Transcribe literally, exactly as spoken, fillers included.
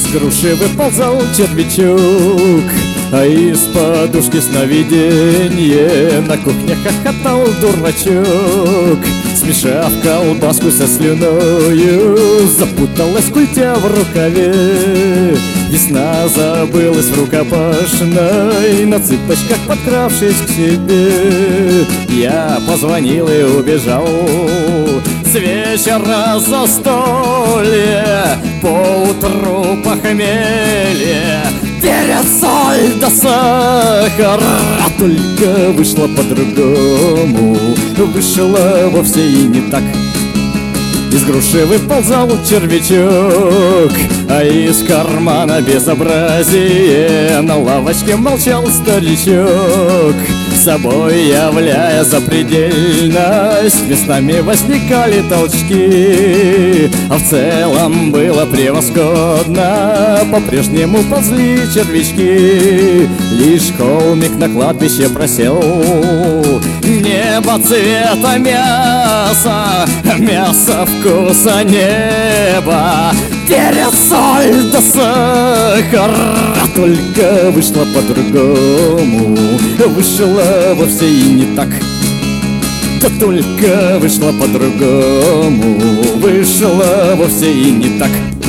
груши выползал червячок, а из подушки сновиденье на кухне хохотал дурачок. Смешав колбаску со слюною, запуталась культя в рукаве. Весна забылась в рукопашной, на цыпочках подкравшись к себе. Я позвонил и убежал с вечера застолье, поутру похмелье, перец, соль да сахар. А только вышло по-другому, вышло вовсе и не так. Из груши выползал червячок, а из кармана безобразие. На лавочке молчал старичок, собой являя запредельность. Местами возникали толчки, а в целом было превосходно. По-прежнему ползли червячки, лишь холмик на кладбище просел. Небо цвета мяса, мясо вкуса неба, перец, соль да сахар. А только вышло по-другому, вышло вовсе и не так. Да только вышло по-другому, вышло вовсе и не так.